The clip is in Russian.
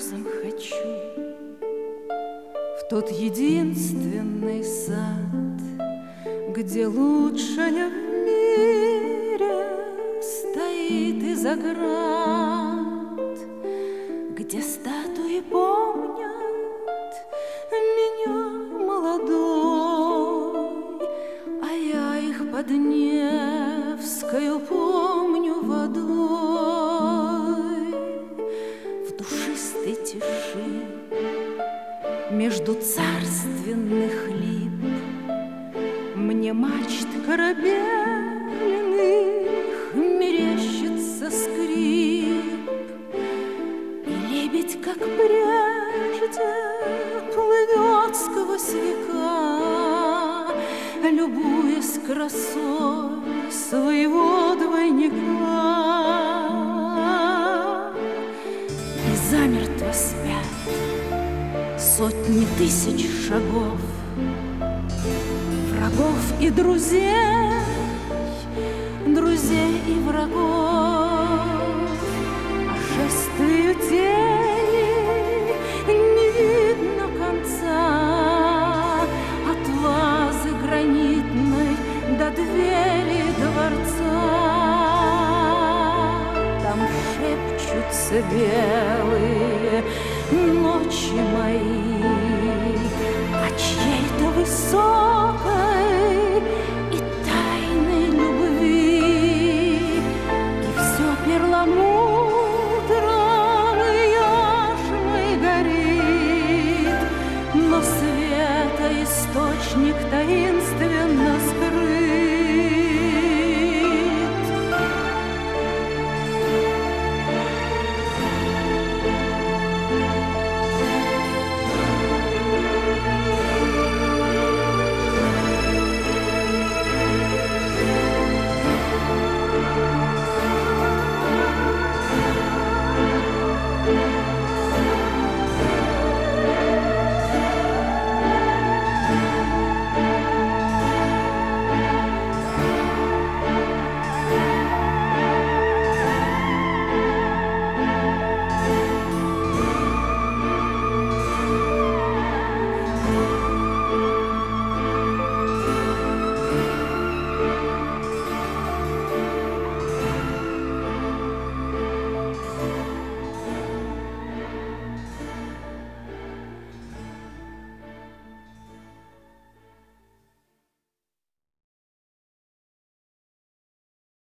грезам хочу в тот единственный сад, где лучшая в мире стоит из оград, где статуи помнят меня молодой, а я их под Невскою помню водой. В душистой тиши между царственных лип мне мачт корабельных мерещится скрип, и лебедь, как прежде, плывет сквозь века, любуясь красой своего двойника. И замертво спят сотни тысяч шагов, врагов и друзей, друзей и врагов. А шествию тени не видно конца, от вазы гранитной до двери дворца. Там шепчутся белые ночи мои о чьей-то высокой и тайной любви, и все перламутром и яшмой горит, но света источник таинственно скрыт.